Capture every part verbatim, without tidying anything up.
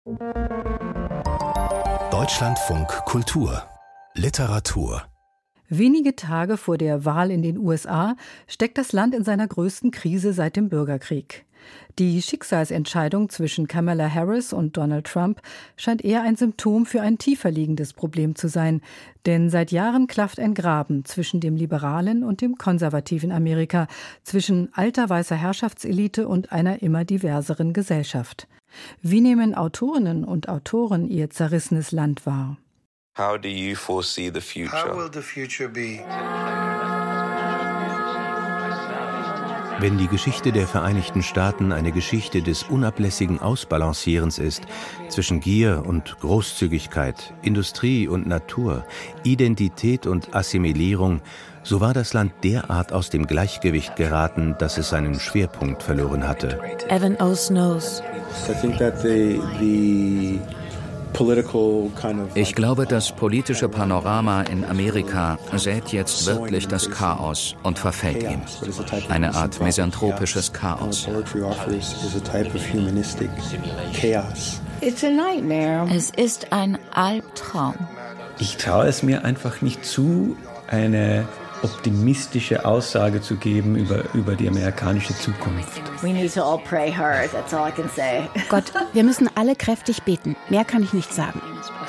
Deutschlandfunk Kultur Literatur. Wenige Tage vor der Wahl in den U S A steckt das Land in seiner größten Krise seit dem Bürgerkrieg. Die Schicksalsentscheidung zwischen Kamala Harris und Donald Trump scheint eher ein Symptom für ein tiefer liegendes Problem zu sein. Denn seit Jahren klafft ein Graben zwischen dem liberalen und dem konservativen Amerika, zwischen alter weißer Herrschaftselite und einer immer diverseren Gesellschaft. Wie nehmen Autorinnen und Autoren ihr zerrissenes Land wahr? How do you foresee the future? How will the future be? Wenn die Geschichte der Vereinigten Staaten eine Geschichte des unablässigen Ausbalancierens ist zwischen Gier und Großzügigkeit, Industrie und Natur, Identität und Assimilierung, so war das Land derart aus dem Gleichgewicht geraten, dass es seinen Schwerpunkt verloren hatte. Evan O. Snows. I think that the, the Ich glaube, das politische Panorama in Amerika sät jetzt wirklich das Chaos und verfällt ihm. Eine Art misanthropisches Chaos. Es ist ein Albtraum. Ich traue es mir einfach nicht zu, eine optimistische Aussage zu geben über, über die amerikanische Zukunft. We need to all pray hard, that's all I can say. Gott, wir müssen alle kräftig beten. Mehr kann ich nicht sagen.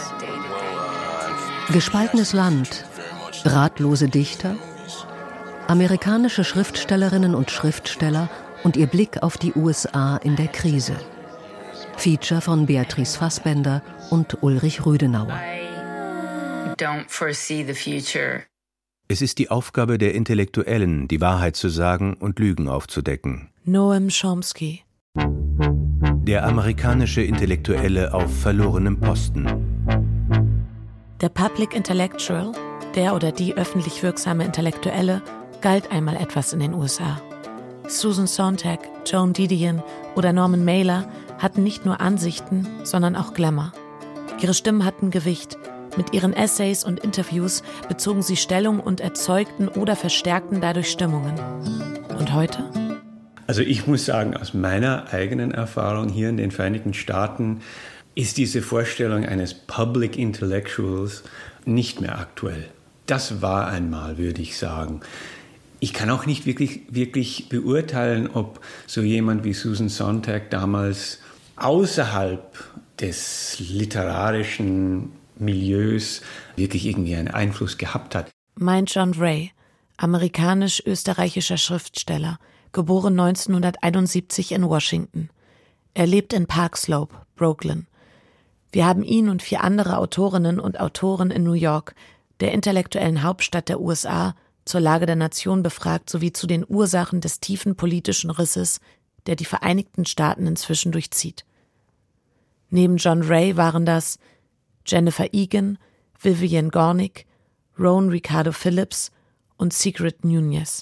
Gespaltenes Land, ratlose Dichter, amerikanische Schriftstellerinnen und Schriftsteller und ihr Blick auf die U S A in der Krise. Feature von Beatrice Fassbender und Ulrich Rüdenauer. I don't foresee the future. Es ist die Aufgabe der Intellektuellen, die Wahrheit zu sagen und Lügen aufzudecken. Noam Chomsky. Der amerikanische Intellektuelle auf verlorenem Posten. Der Public Intellectual, der oder die öffentlich wirksame Intellektuelle, galt einmal etwas in den U S A. Susan Sontag, Joan Didion oder Norman Mailer hatten nicht nur Ansichten, sondern auch Glamour. Ihre Stimmen hatten Gewicht. Mit ihren Essays und Interviews bezogen sie Stellung und erzeugten oder verstärkten dadurch Stimmungen. Und heute? Also ich muss sagen, aus meiner eigenen Erfahrung hier in den Vereinigten Staaten ist diese Vorstellung eines Public Intellectuals nicht mehr aktuell. Das war einmal, würde ich sagen. Ich kann auch nicht wirklich, wirklich beurteilen, ob so jemand wie Susan Sontag damals außerhalb des literarischen Milieus wirklich irgendwie einen Einfluss gehabt hat. Meint John Ray, amerikanisch-österreichischer Schriftsteller, geboren neunzehnhunderteinundsiebzig in Washington. Er lebt in Park Slope, Brooklyn. Wir haben ihn und vier andere Autorinnen und Autoren in New York, der intellektuellen Hauptstadt der U S A, zur Lage der Nation befragt sowie zu den Ursachen des tiefen politischen Risses, der die Vereinigten Staaten inzwischen durchzieht. Neben John Ray waren das Jennifer Egan, Vivian Gornick, Rowan Ricardo Phillips und Sigrid Nunez.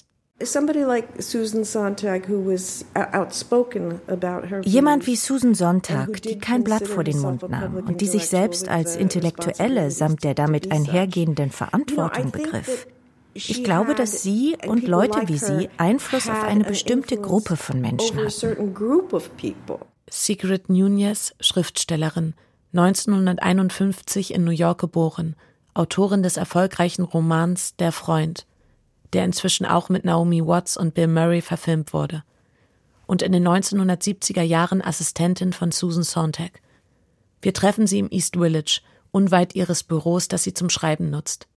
Jemand wie Susan Sontag, die kein Blatt vor den Mund nahm und die sich selbst als Intellektuelle samt der damit einhergehenden Verantwortung begriff. Ich glaube, dass sie und Leute wie sie Einfluss auf eine bestimmte Gruppe von Menschen hatten. Sigrid Nunez, Schriftstellerin, neunzehnhunderteinundfünfzig in New York geboren, Autorin des erfolgreichen Romans Der Freund, der inzwischen auch mit Naomi Watts und Bill Murray verfilmt wurde. Und in den neunzehnhundertsiebziger Jahren Assistentin von Susan Sontag. Wir treffen sie im East Village, unweit ihres Büros, das sie zum Schreiben nutzt.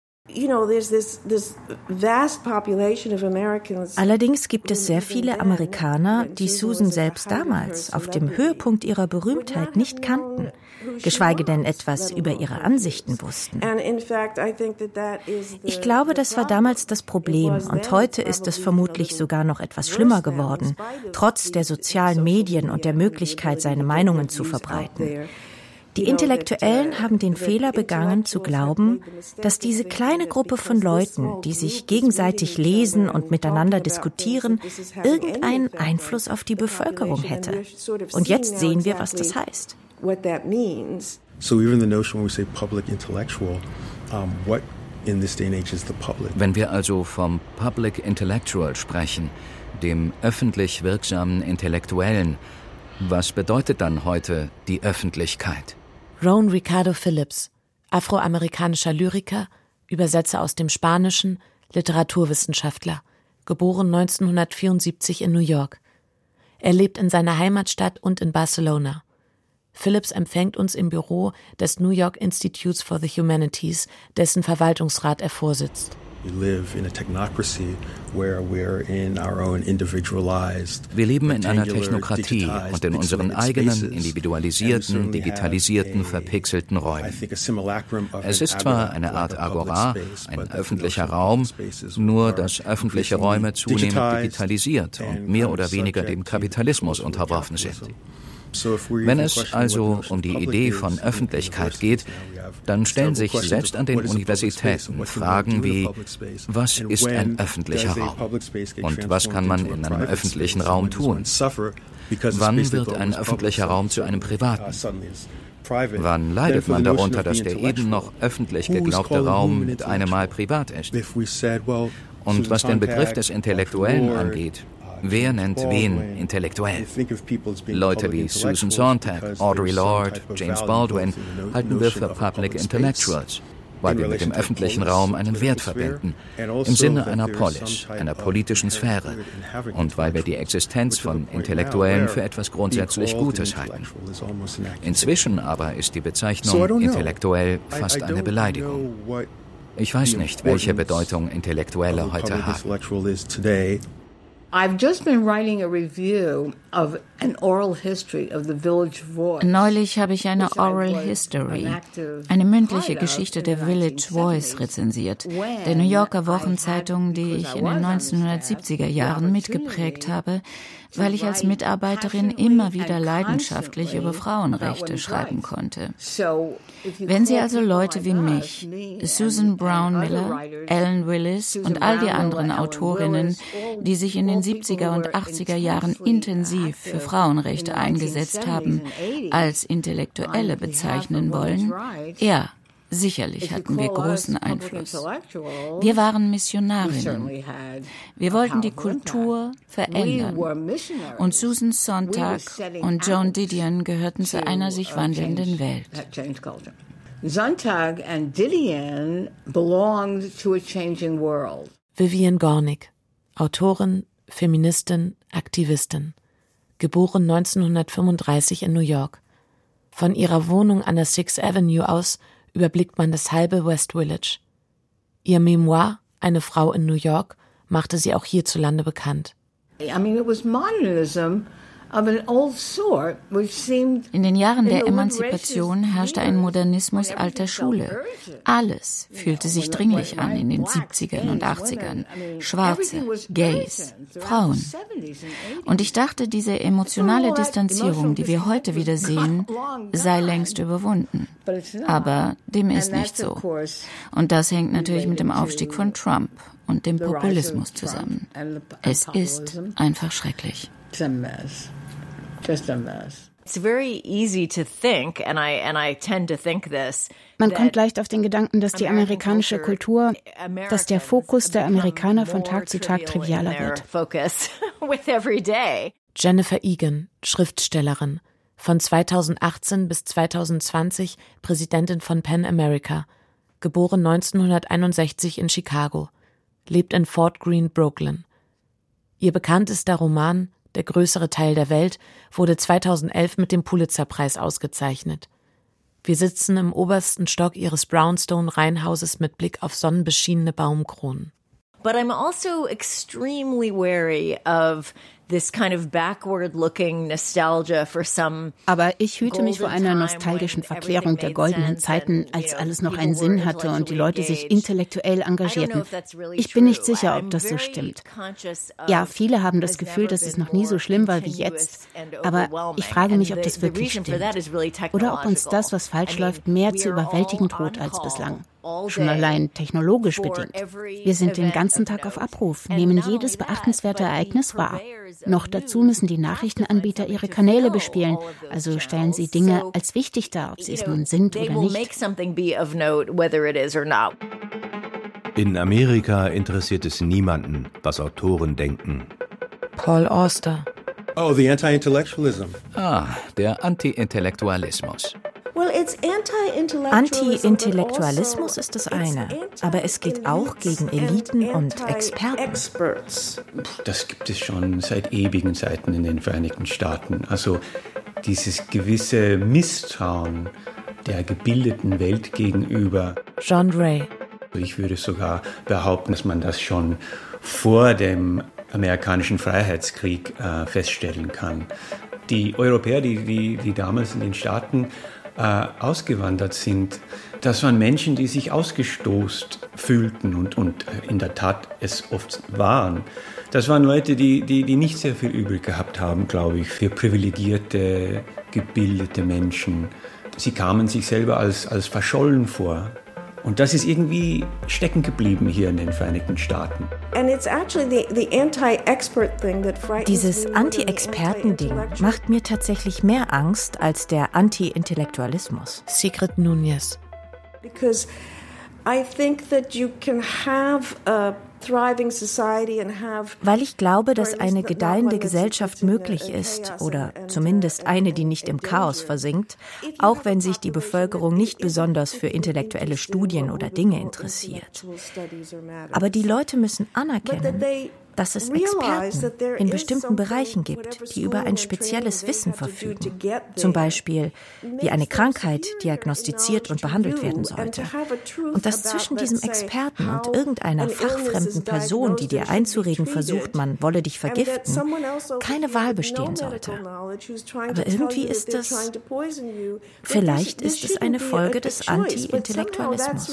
Allerdings gibt es sehr viele Amerikaner, die Susan selbst damals auf dem Höhepunkt ihrer Berühmtheit nicht kannten, geschweige denn etwas über ihre Ansichten wussten. Ich glaube, das war damals das Problem und heute ist es vermutlich sogar noch etwas schlimmer geworden, trotz der sozialen Medien und der Möglichkeit, seine Meinungen zu verbreiten. Die Intellektuellen haben den Fehler begangen, zu glauben, dass diese kleine Gruppe von Leuten, die sich gegenseitig lesen und miteinander diskutieren, irgendeinen Einfluss auf die Bevölkerung hätte. Und jetzt sehen wir, was das heißt. Wenn wir also vom Public Intellectual sprechen, dem öffentlich wirksamen Intellektuellen, Was bedeutet dann heute die Öffentlichkeit? Rowan Ricardo Phillips, afroamerikanischer Lyriker, Übersetzer aus dem Spanischen, Literaturwissenschaftler, geboren neunzehnhundertvierundsiebzig in New York. Er lebt in seiner Heimatstadt und in Barcelona. Phillips empfängt uns im Büro des New York Institutes for the Humanities, dessen Verwaltungsrat er vorsitzt. Wir leben in einer Technokratie und in unseren eigenen, individualisierten, digitalisierten, verpixelten Räumen. Es ist zwar eine Art Agora, ein öffentlicher Raum, nur dass öffentliche Räume zunehmend digitalisiert und mehr oder weniger dem Kapitalismus unterworfen sind. Wenn es also um die Idee von Öffentlichkeit geht, dann stellen sich selbst an den Universitäten Fragen wie, was ist ein öffentlicher Raum? Und was kann man in einem öffentlichen Raum tun? Wann wird ein öffentlicher Raum zu einem privaten? Wann leidet man darunter, dass der eben noch öffentlich geglaubte Raum mit einem Mal privat ist? Und was den Begriff des Intellektuellen angeht, wer nennt wen intellektuell? Leute wie Susan Sontag, Audre Lorde, James Baldwin halten wir für Public Intellectuals, weil wir mit dem öffentlichen Raum einen Wert verbinden, im Sinne einer Polis, einer politischen Sphäre, und weil wir die Existenz von Intellektuellen für etwas grundsätzlich Gutes halten. Inzwischen aber ist die Bezeichnung intellektuell fast eine Beleidigung. Ich weiß nicht, welche Bedeutung Intellektuelle heute haben. I've just been writing a review of an oral history of the Village Voice. Neulich habe ich eine Oral History, eine mündliche Geschichte der Village Voice rezensiert, der New Yorker Wochenzeitung, die ich in den neunzehnhundertsiebziger Jahren mitgeprägt habe, weil ich als Mitarbeiterin immer wieder leidenschaftlich über Frauenrechte schreiben konnte. Wenn Sie also Leute wie mich, Susan Brown Miller, Ellen Willis und all die anderen Autorinnen, die sich in den siebziger und achtziger Jahren intensiv für Frauenrechte eingesetzt haben, als Intellektuelle bezeichnen wollen, ja, sicherlich hatten wir großen Einfluss. Wir waren Missionarinnen. Wir wollten die Kultur verändern. Und Susan Sontag und Joan Didion gehörten zu einer sich wandelnden Welt. Sontag and Didion belonged to a changing world. Vivian Gornick, Autorin, Feministin, Aktivistin. Geboren neunzehnhundertfünfunddreißig in New York. Von ihrer Wohnung an der Sixth Avenue aus überblickt man das halbe West Village. Ihr Memoir, Eine Frau in New York, machte sie auch hierzulande bekannt. I mean, it was modernism of an old sort, which seemed In den Jahren der Emanzipation herrschte ein Modernismus alter Schule. Alles fühlte sich dringlich an in den siebzigern und achtzigern. Schwarze, Gays, Frauen. Und ich dachte, diese emotionale Distanzierung, die wir heute wieder sehen, sei längst überwunden. Aber dem ist nicht so. Und das hängt natürlich mit dem Aufstieg von Trump und dem Populismus zusammen. Es ist einfach schrecklich. It's a mess. Just a mess. It's very easy to think, and I and I tend to think this. Man kommt leicht auf den Gedanken, dass die amerikanische Kultur, dass der Fokus der Amerikaner von Tag zu Tag trivialer wird. Jennifer Egan, Schriftstellerin, von zweitausendachtzehn bis zweitausendzwanzig Präsidentin von PEN America, geboren neunzehnhunderteinundsechzig in Chicago, lebt in Fort Greene, Brooklyn. Ihr bekanntester Roman Der größere Teil der Welt wurde zweitausendelf mit dem Pulitzer-Preis ausgezeichnet. Wir sitzen im obersten Stock ihres Brownstone-Reihenhauses mit Blick auf sonnenbeschienene Baumkronen. But I'm also extremely wary of this kind of backward-looking nostalgia for some. Aber ich hüte mich vor einer nostalgischen Verklärung der goldenen Zeiten, als alles noch einen Sinn hatte und die Leute sich intellektuell engagierten. Ich bin nicht sicher, ob das so stimmt. Ja, viele haben das Gefühl, dass es noch nie so schlimm war wie jetzt. Aber ich frage mich, ob das wirklich stimmt. Oder ob uns das, was falsch läuft, mehr zu überwältigen droht als bislang. Schon allein technologisch bedingt. Wir sind den ganzen Tag auf Abruf, nehmen jedes beachtenswerte Ereignis wahr. Noch dazu müssen die Nachrichtenanbieter ihre Kanäle bespielen, also stellen sie Dinge als wichtig dar, ob sie es nun sind oder nicht. In Amerika interessiert es niemanden, was Autoren denken. Paul Auster, Oh, the anti-intellectualism. Ah, der Anti-Intellektualismus. Anti-Intellektualismus ist das eine, aber es geht auch gegen Eliten und Experten. Das gibt es schon seit ewigen Zeiten in den Vereinigten Staaten. Also dieses gewisse Misstrauen der gebildeten Welt gegenüber. John Ray. Ich würde sogar behaupten, dass man das schon vor dem amerikanischen Freiheitskrieg äh, feststellen kann. Die Europäer, die, die, die damals in den Staaten äh, ausgewandert sind, das waren Menschen, die sich ausgestoßen fühlten und, und in der Tat es oft waren. Das waren Leute, die, die, die nicht sehr viel übrig gehabt haben, glaube ich, für privilegierte, gebildete Menschen. Sie kamen sich selber als, als verschollen vor. Und das ist irgendwie stecken geblieben hier in den Vereinigten Staaten. Dieses Anti-Experten-Ding macht mir tatsächlich mehr Angst als der Anti-Intellektualismus. Sigrid Núñez. Because I think that you can have a Weil ich glaube, dass eine gedeihende Gesellschaft möglich ist, oder zumindest eine, die nicht im Chaos versinkt, auch wenn sich die Bevölkerung nicht besonders für intellektuelle Studien oder Dinge interessiert. Aber die Leute müssen anerkennen, dass es Experten in bestimmten Bereichen gibt, die über ein spezielles Wissen verfügen. Zum Beispiel, wie eine Krankheit diagnostiziert und behandelt werden sollte. Und dass zwischen diesem Experten und irgendeiner fachfremden Person, die dir einzureden versucht, man wolle dich vergiften, keine Wahl bestehen sollte. Aber irgendwie ist es, vielleicht ist es eine Folge des Anti-Intellektualismus.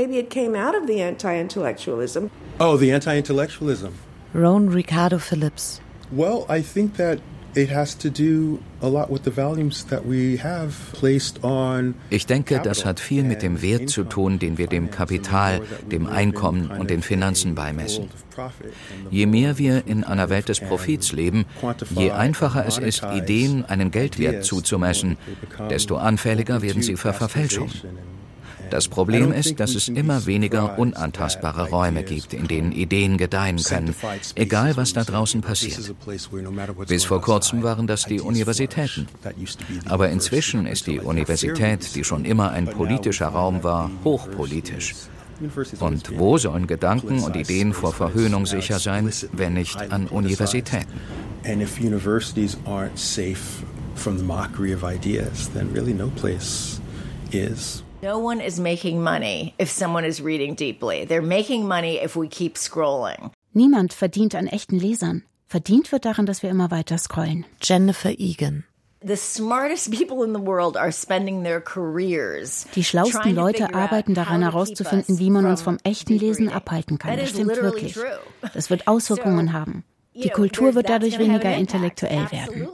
Oh, the anti-intellectualism. Rowan Ricardo Phillips. Well, I think that it has to do a lot with the values that we have placed on. Ich denke, das hat viel mit dem Wert zu tun, den wir dem Kapital, dem Einkommen und den Finanzen beimessen. Je mehr wir in einer Welt des Profits leben, je einfacher es ist, Ideen einen Geldwert zuzumessen, desto anfälliger werden sie für Verfälschung. Das Problem ist, dass es immer weniger unantastbare Räume gibt, in denen Ideen gedeihen können, egal was da draußen passiert. Bis vor kurzem waren das die Universitäten. Aber inzwischen ist die Universität, die schon immer ein politischer Raum war, hochpolitisch. Und wo sollen Gedanken und Ideen vor Verhöhnung sicher sein, wenn nicht an Universitäten? And if universities aren't safe from the mockery of ideas, then really no place is. No one is making money if someone is reading deeply. They're making money if we keep scrolling. Niemand verdient an echten Lesern. Verdient wird daran, dass wir immer weiter scrollen. Jennifer Egan. The smartest people in the world are spending their careers. Die schlauesten Leute arbeiten daran herauszufinden, wie man uns vom echten Lesen abhalten kann. Das stimmt wirklich. Das wird Auswirkungen haben. Die Kultur wird dadurch weniger intellektuell werden.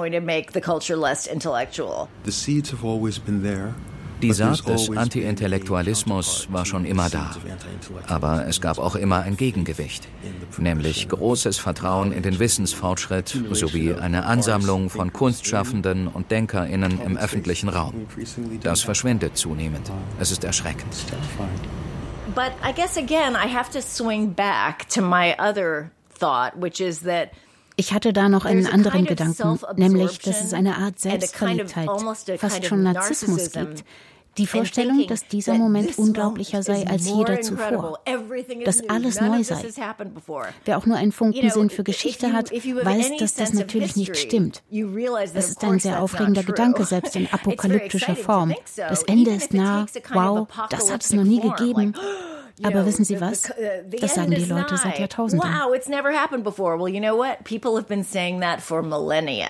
The seeds have always been there. Die Saat des Anti-Intellektualismus war schon immer da. Aber es gab auch immer ein Gegengewicht, nämlich großes Vertrauen in den Wissensfortschritt sowie eine Ansammlung von Kunstschaffenden und DenkerInnen im öffentlichen Raum. Das verschwindet zunehmend. Es ist erschreckend. But I guess again I have to swing back to my other thought, which is that Ich hatte da noch einen anderen Gedanken, nämlich, dass es eine Art Selbstverliebtheit, fast schon Narzissmus gibt. Die Vorstellung, dass dieser Moment unglaublicher sei als jeder zuvor, dass alles neu sei. Wer auch nur einen Funken Sinn für Geschichte hat, weiß, dass das natürlich nicht stimmt. Das ist ein sehr aufregender Gedanke, selbst in apokalyptischer Form. Das Ende ist nah, wow, das hat es noch nie gegeben. Aber wissen Sie was? Das sagen die Leute seit Jahrtausenden. Wow, it's never happened before. Well, you know what? People have been saying that for millennia.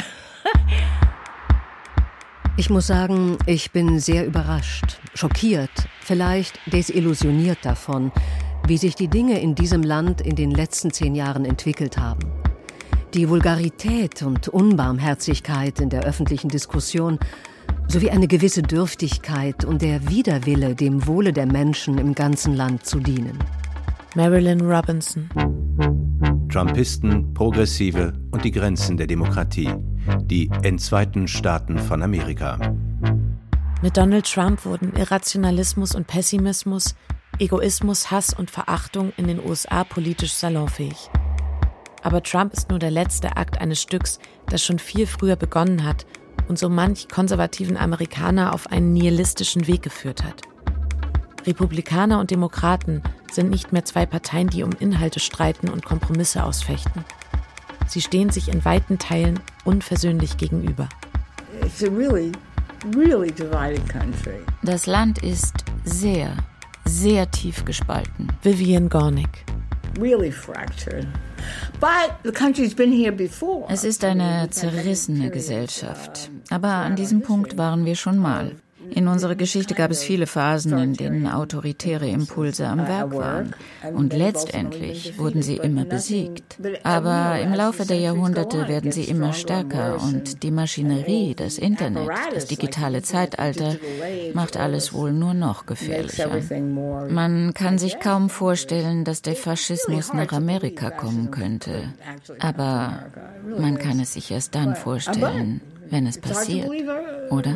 Ich muss sagen, ich bin sehr überrascht, schockiert, vielleicht desillusioniert davon, wie sich die Dinge in diesem Land in den letzten zehn Jahren entwickelt haben. Die Vulgarität und Unbarmherzigkeit in der öffentlichen Diskussion sowie eine gewisse Dürftigkeit und der Widerwille, dem Wohle der Menschen im ganzen Land zu dienen. Marilynne Robinson. Trumpisten, Progressive und die Grenzen der Demokratie. Die entzweiten Staaten von Amerika. Mit Donald Trump wurden Irrationalismus und Pessimismus, Egoismus, Hass und Verachtung in den U S A politisch salonfähig. Aber Trump ist nur der letzte Akt eines Stücks, das schon viel früher begonnen hat und so manch konservativen Amerikaner auf einen nihilistischen Weg geführt hat. Republikaner und Demokraten sind nicht mehr zwei Parteien, die um Inhalte streiten und Kompromisse ausfechten. Sie stehen sich in weiten Teilen unversöhnlich gegenüber. It's a really, really divided country. Das Land ist sehr, sehr tief gespalten. Vivian Gornick. Really fractured. But the country's been here before. Es ist eine zerrissene Gesellschaft. Aber an diesem Punkt waren wir schon mal. In unserer Geschichte gab es viele Phasen, in denen autoritäre Impulse am Werk waren. Und letztendlich wurden sie immer besiegt. Aber im Laufe der Jahrhunderte werden sie immer stärker und die Maschinerie, das Internet, das digitale Zeitalter macht alles wohl nur noch gefährlicher. Man kann sich kaum vorstellen, dass der Faschismus nach Amerika kommen könnte. Aber man kann es sich erst dann vorstellen, wenn es passiert, oder?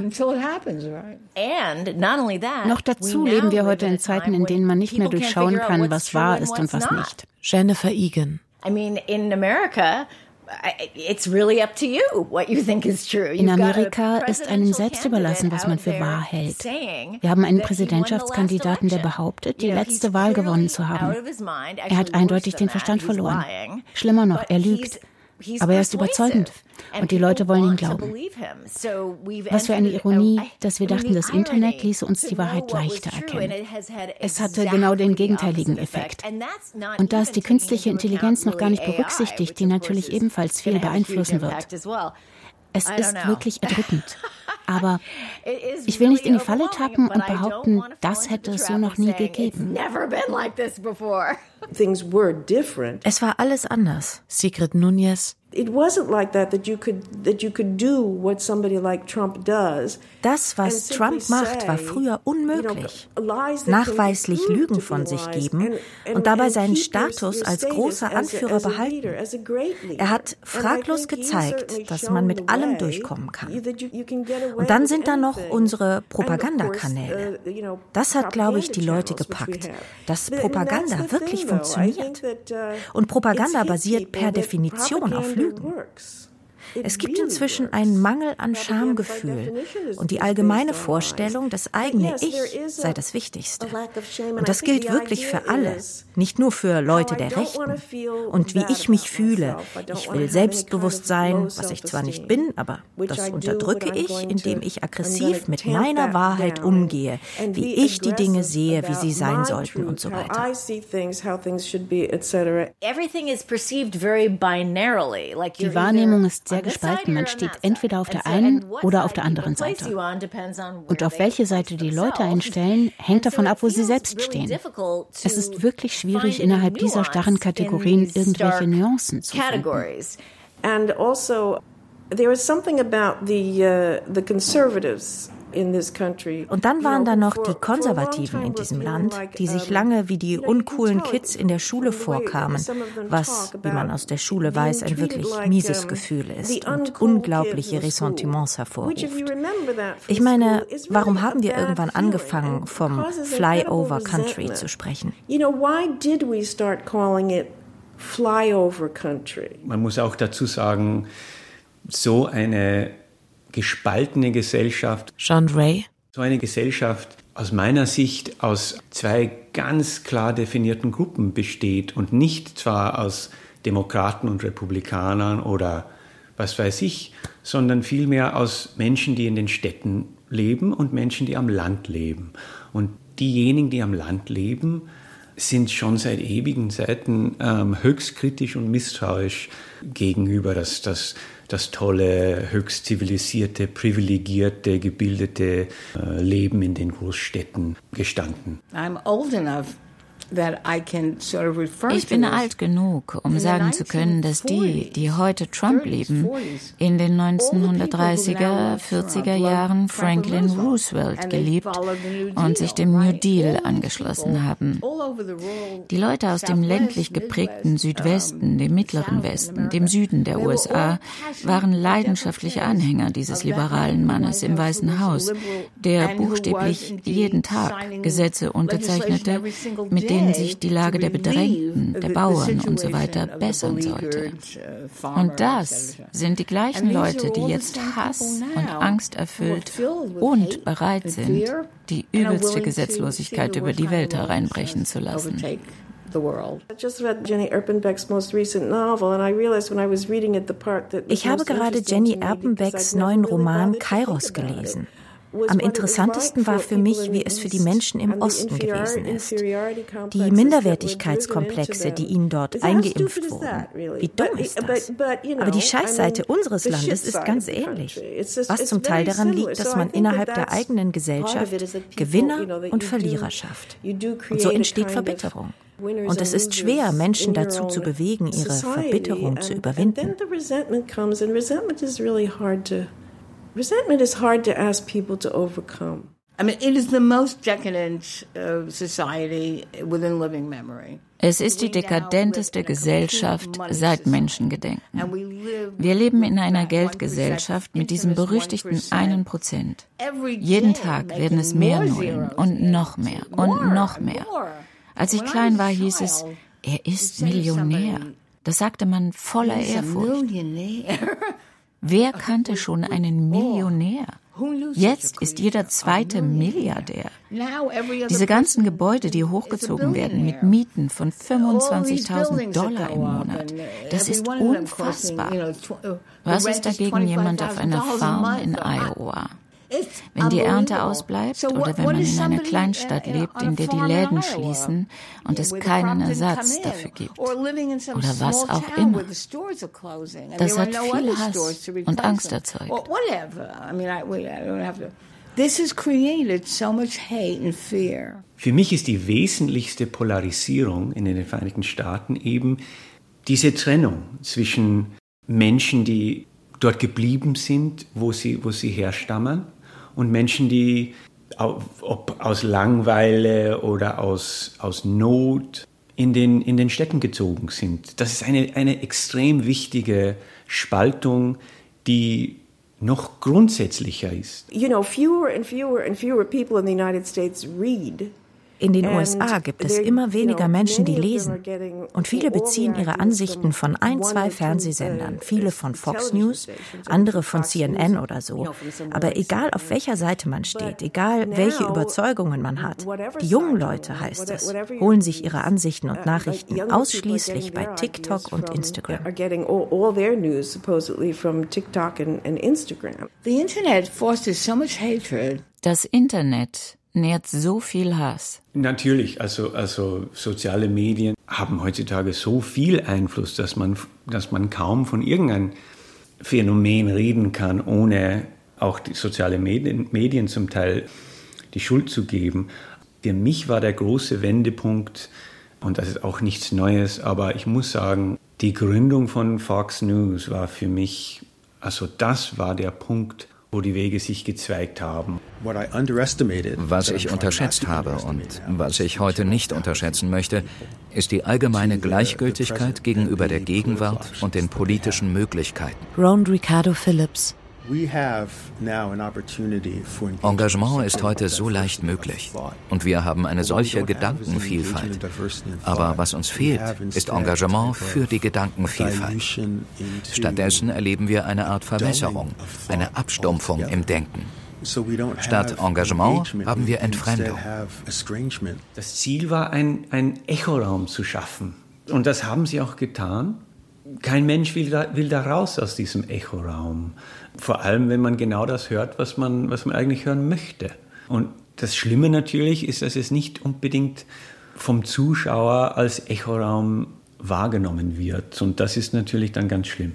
Noch dazu leben wir heute in Zeiten, in denen man nicht mehr durchschauen kann, was wahr ist und was nicht. Jennifer Egan. I mean, in America, it's really up to you what you think is true. In Amerika ist einem selbst überlassen, was man für wahr hält. Wir haben einen Präsidentschaftskandidaten, der behauptet, die letzte Wahl gewonnen zu haben. Er hat eindeutig den Verstand verloren. Schlimmer noch, er lügt. Aber er ist überzeugend und die Leute wollen ihm glauben. Was für eine Ironie, dass wir dachten, das Internet ließe uns die Wahrheit leichter erkennen. Es hatte genau den gegenteiligen Effekt. Und da ist die künstliche Intelligenz noch gar nicht berücksichtigt, die natürlich ebenfalls viel beeinflussen wird. Es ist wirklich erdrückend. Aber ich will nicht in die Falle tappen und behaupten, das hätte es so noch nie gegeben. Es war alles anders. Sigrid Núñez. Das, was Trump macht, war früher unmöglich. Nachweislich Lügen von sich geben und dabei seinen Status als großer Anführer behalten. Er hat fraglos gezeigt, dass man mit allem durchkommen kann. Und dann sind da noch unsere Propagandakanäle. Das hat, glaube ich, die Leute gepackt, dass Propaganda wirklich funktioniert. Und Propaganda basiert per Definition auf Lügen. Es gibt inzwischen einen Mangel an Schamgefühl und die allgemeine Vorstellung, das eigene Ich sei das Wichtigste. Und das gilt wirklich für alle, nicht nur für Leute der Rechten. Und wie ich mich fühle, ich will selbstbewusst sein, was ich zwar nicht bin, aber das unterdrücke ich, indem ich aggressiv mit meiner Wahrheit umgehe, wie ich die Dinge sehe, wie sie sein sollten und so weiter. Die Wahrnehmung ist sehr gespalten. Man steht entweder auf der einen oder auf der anderen Seite. Und auf welche Seite die Leute einstellen, hängt davon ab, wo sie selbst stehen. Es ist wirklich schwierig, innerhalb dieser starren Kategorien irgendwelche Nuancen zu finden. And also, there is something about the uh, the conservatives. Und dann waren da noch die Konservativen in diesem Land, die sich lange wie die uncoolen Kids in der Schule vorkamen, was, wie man aus der Schule weiß, ein wirklich mieses Gefühl ist und unglaubliche Ressentiments hervorruft. Ich meine, warum haben wir irgendwann angefangen, vom Flyover Country zu sprechen? Man muss auch dazu sagen, so eine gespaltene Gesellschaft. John Ray. So eine Gesellschaft aus meiner Sicht aus zwei ganz klar definierten Gruppen besteht und nicht zwar aus Demokraten und Republikanern oder was weiß ich, sondern vielmehr aus Menschen, die in den Städten leben und Menschen, die am Land leben. Und diejenigen, die am Land leben, sind schon seit ewigen Zeiten ähm, höchst kritisch und misstrauisch gegenüber das, das das tolle, höchst zivilisierte, privilegierte, gebildete äh, Leben in den Großstädten gestanden. I'm old enough that I can sort of refer Ich bin alt genug, um sagen zu können, dass die, die heute Trump leben, in den neunzehnhundertdreißiger, vierziger Jahren Franklin Roosevelt geliebt und sich dem New Deal angeschlossen haben. Die Leute aus dem ländlich geprägten Südwesten, dem mittleren Westen, dem Süden der U S A waren leidenschaftliche Anhänger dieses liberalen Mannes im Weißen Haus, der buchstäblich jeden Tag Gesetze unterzeichnete, mit denen sich die Lage der Bedrängten, der Bauern und so weiter bessern sollte. Und das sind die gleichen Leute, die jetzt Hass und Angst erfüllt und bereit sind, die übelste Gesetzlosigkeit über die Welt hereinbrechen zu lassen. Ich habe gerade Jenny Erpenbecks neuen Roman Kairos gelesen. Am interessantesten war für mich, wie es für die Menschen im Osten gewesen ist. Die Minderwertigkeitskomplexe, die ihnen dort eingeimpft wurden. Wie dumm ist das? Aber die Scheißseite unseres Landes ist ganz ähnlich. Was zum Teil daran liegt, dass man innerhalb der eigenen Gesellschaft Gewinner und Verlierer schafft. Und so entsteht Verbitterung. Und es ist schwer, Menschen dazu zu bewegen, ihre Verbitterung zu überwinden. Resentment is hard to ask people to overcome. I mean, it is the most decadent uh, society within living memory. Es ist die dekadenteste Gesellschaft seit Menschengedenken. Wir leben in einer Geldgesellschaft mit diesem berüchtigten einen Prozent. Jeden Tag werden es mehr Nullen und noch mehr und noch mehr. Als ich klein war, hieß es, er ist Millionär. Das sagte man voller Ehrfurcht. Wer kannte schon einen Millionär? Jetzt ist jeder zweite Milliardär. Diese ganzen Gebäude, die hochgezogen werden mit Mieten von fünfundzwanzigtausend Dollar im Monat, das ist unfassbar. Was ist dagegen jemand auf einer Farm in Iowa? Wenn die Ernte ausbleibt oder wenn man in einer Kleinstadt lebt, in der die Läden schließen und es keinen Ersatz dafür gibt oder was auch immer. Das hat viel Hass und Angst erzeugt. Für mich ist die wesentlichste Polarisierung in den Vereinigten Staaten eben diese Trennung zwischen Menschen, die dort geblieben sind, wo sie, wo sie herstammen, und Menschen, die ob aus Langeweile oder aus, aus Not in den, in den Städten gezogen sind. Das ist eine, eine extrem wichtige Spaltung, die noch grundsätzlicher ist. You know, fewer and fewer and fewer people in the United States read. In den U S A gibt es immer weniger Menschen, die lesen. Und viele beziehen ihre Ansichten von ein, zwei Fernsehsendern, viele von Fox News, andere von C N N oder so. Aber egal auf welcher Seite man steht, egal welche Überzeugungen man hat, die jungen Leute, heißt es, holen sich ihre Ansichten und Nachrichten ausschließlich bei TikTok und Instagram. Das Internet nährt so viel Hass. Natürlich, also, also soziale Medien haben heutzutage so viel Einfluss, dass man, dass man kaum von irgendeinem Phänomen reden kann, ohne auch die sozialen Medien, Medien zum Teil die Schuld zu geben. Für mich war der große Wendepunkt, und das ist auch nichts Neues, aber ich muss sagen, die Gründung von Fox News war für mich, also das war der Punkt, wo die Wege sich gezweigt haben. Was ich unterschätzt habe und was ich heute nicht unterschätzen möchte, ist die allgemeine Gleichgültigkeit gegenüber der Gegenwart und den politischen Möglichkeiten. Ron Ricardo Phillips. Engagement ist heute so leicht möglich und wir haben eine solche Gedankenvielfalt. Aber was uns fehlt, ist Engagement für die Gedankenvielfalt. Stattdessen erleben wir eine Art Verwässerung, eine Abstumpfung im Denken. Statt Engagement haben wir Entfremdung. Das Ziel war, ein, ein Echoraum zu schaffen. Und das haben sie auch getan. Kein Mensch will da, will da raus aus diesem Echoraum. Vor allem, wenn man genau das hört, was man, was man eigentlich hören möchte. Und das Schlimme natürlich ist, dass es nicht unbedingt vom Zuschauer als Echoraum wahrgenommen wird. Und das ist natürlich dann ganz schlimm.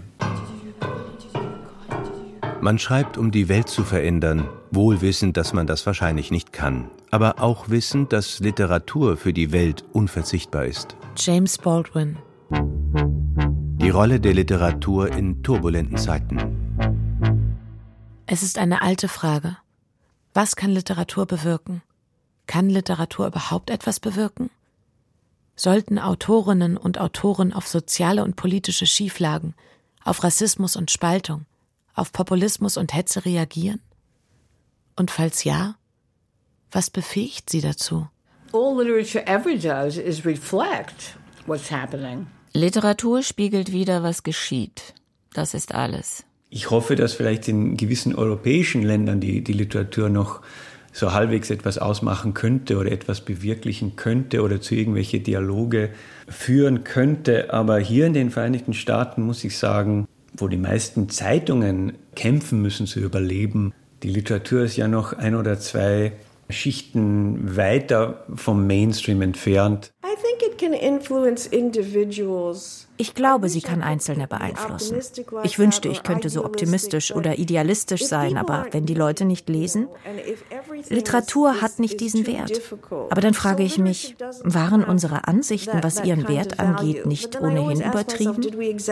Man schreibt, um die Welt zu verändern, wohl wissend, dass man das wahrscheinlich nicht kann. Aber auch wissend, dass Literatur für die Welt unverzichtbar ist. James Baldwin. Die Rolle der Literatur in turbulenten Zeiten. Es ist eine alte Frage. Was kann Literatur bewirken? Kann Literatur überhaupt etwas bewirken? Sollten Autorinnen und Autoren auf soziale und politische Schieflagen, auf Rassismus und Spaltung, auf Populismus und Hetze reagieren? Und falls ja, was befähigt sie dazu? All literature ever does is reflect what's happening. Literatur spiegelt wider, was geschieht. Das ist alles. Ich hoffe, dass vielleicht in gewissen europäischen Ländern die, die Literatur noch so halbwegs etwas ausmachen könnte oder etwas bewirklichen könnte oder zu irgendwelche Dialoge führen könnte. Aber hier in den Vereinigten Staaten muss ich sagen, wo die meisten Zeitungen kämpfen müssen zu überleben, die Literatur ist ja noch ein oder zwei Schichten weiter vom Mainstream entfernt. Ich glaube, sie kann Einzelne beeinflussen. Ich wünschte, ich könnte so optimistisch oder idealistisch sein, aber wenn die Leute nicht lesen, Literatur hat nicht diesen Wert. Aber dann frage ich mich, waren unsere Ansichten, was ihren Wert angeht, nicht ohnehin übertrieben?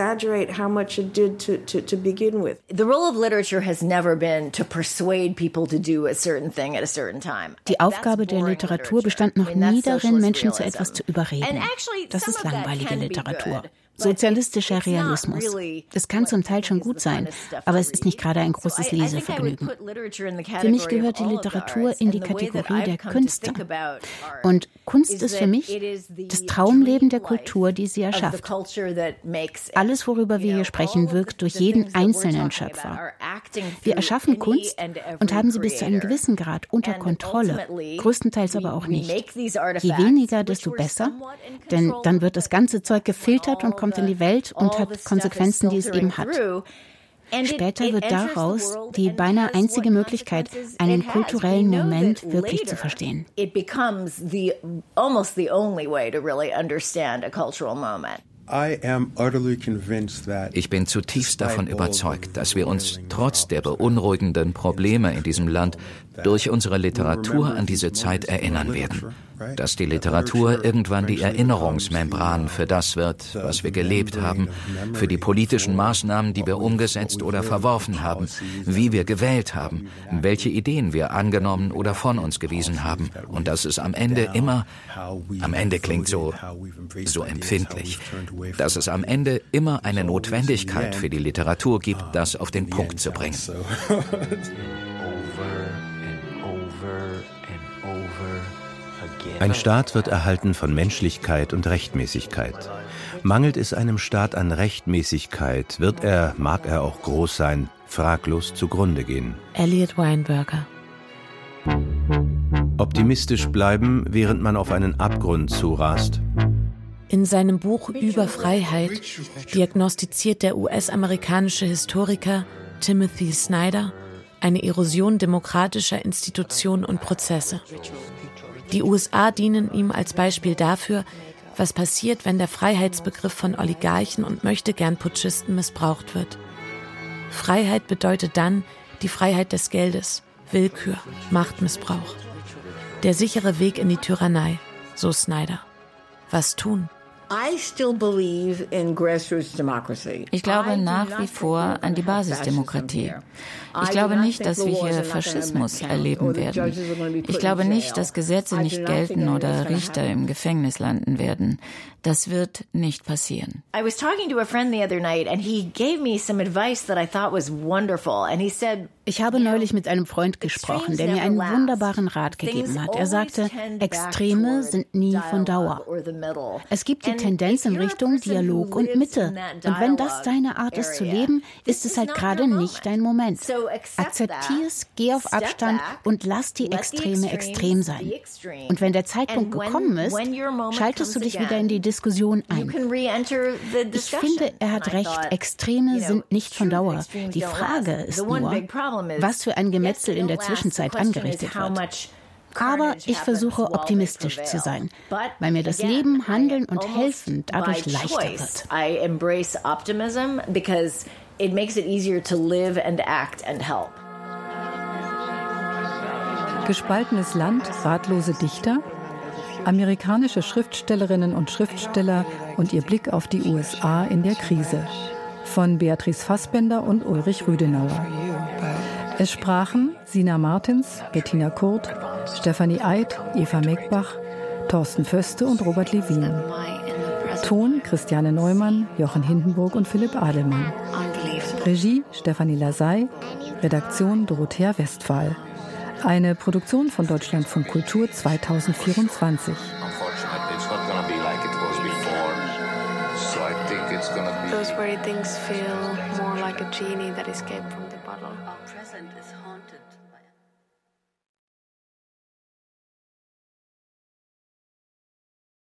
The role of literature has never been to persuade people to do a certain thing at a certain time. Die Aufgabe der Literatur bestand noch nie darin, Menschen zu etwas zu überreden. Das ist langweilige Literatur. Sozialistischer Realismus. Das kann zum Teil schon gut sein, aber es ist nicht gerade ein großes Lesevergnügen. Für mich gehört die Literatur in die Kategorie der Künste. Und Kunst ist für mich das Traumleben der Kultur, die sie erschafft. Alles, worüber wir hier sprechen, wirkt durch jeden einzelnen Schöpfer. Wir erschaffen Kunst und haben sie bis zu einem gewissen Grad unter Kontrolle, größtenteils aber auch nicht. Je weniger, desto besser, denn dann wird das ganze Zeug gefiltert und kommt in die Welt und hat Konsequenzen, die es eben hat. Später wird daraus die beinahe einzige Möglichkeit, einen kulturellen Moment wirklich zu verstehen. It becomes the almost the only way to really understand a cultural moment. Ich bin zutiefst davon überzeugt, dass wir uns trotz der beunruhigenden Probleme in diesem Land durch unsere Literatur an diese Zeit erinnern werden. Dass die Literatur irgendwann die Erinnerungsmembran für das wird, was wir gelebt haben, für die politischen Maßnahmen, die wir umgesetzt oder verworfen haben, wie wir gewählt haben, welche Ideen wir angenommen oder von uns gewiesen haben. Und dass es am Ende immer, am Ende klingt so, so empfindlich, dass es am Ende immer eine Notwendigkeit für die Literatur gibt, das auf den Punkt zu bringen. Ein Staat wird erhalten von Menschlichkeit und Rechtmäßigkeit. Mangelt es einem Staat an Rechtmäßigkeit, wird er, mag er auch groß sein, fraglos zugrunde gehen. Elliot Weinberger. Optimistisch bleiben, während man auf einen Abgrund zurast. In seinem Buch Über Freiheit diagnostiziert der U S-amerikanische Historiker Timothy Snyder eine Erosion demokratischer Institutionen und Prozesse. Die U S A dienen ihm als Beispiel dafür, was passiert, wenn der Freiheitsbegriff von Oligarchen und Möchtegern-Putschisten missbraucht wird. Freiheit bedeutet dann die Freiheit des Geldes, Willkür, Machtmissbrauch. Der sichere Weg in die Tyrannei, so Snyder. Was tun? Ich glaube nach wie vor an die Basisdemokratie. Ich glaube nicht, dass wir hier Faschismus erleben werden. Ich glaube nicht, dass Gesetze nicht gelten oder Richter im Gefängnis landen werden. Das wird nicht passieren. I was talking to a friend the other night and he gave me some advice that I thought was wonderful and he said, ich habe neulich mit einem Freund gesprochen, der mir einen wunderbaren Rat gegeben hat. Er sagte, Extreme sind nie von Dauer. Es gibt die Tendenz in Richtung Dialog und Mitte. Und wenn das deine Art ist zu leben, ist es halt gerade nicht dein Moment. Akzeptier es, geh auf Abstand und lass die Extreme extrem sein. Und wenn der Zeitpunkt gekommen ist, schaltest du dich wieder in die Diskussion ein. Ich finde, er hat recht, Extreme sind nicht von Dauer. Die Frage ist nur, was für ein Gemetzel in der Zwischenzeit angerichtet wird. Aber ich versuche optimistisch zu sein, weil mir das Leben, Handeln und Helfen dadurch leichter wird. I embrace optimism because it makes it easier to live and act and help. Gespaltenes Land, ratlose Dichter, amerikanische Schriftstellerinnen und Schriftsteller und ihr Blick auf die U S A in der Krise. Von Beatrice Fassbender und Ulrich Rüdenauer. Es sprachen Sina Martins, Bettina Kurt, Stefanie Eid, Eva Meckbach, Thorsten Föste und Robert Levin. Ton Christiane Neumann, Jochen Hindenburg und Philipp Adelmann. Regie Stefanie Lasey, Redaktion Dorothea Westphal. Eine Produktion von Deutschlandfunk Kultur zweitausendvierundzwanzig. Those very things feel more like a genie that escaped from the bottle. Our present is haunted.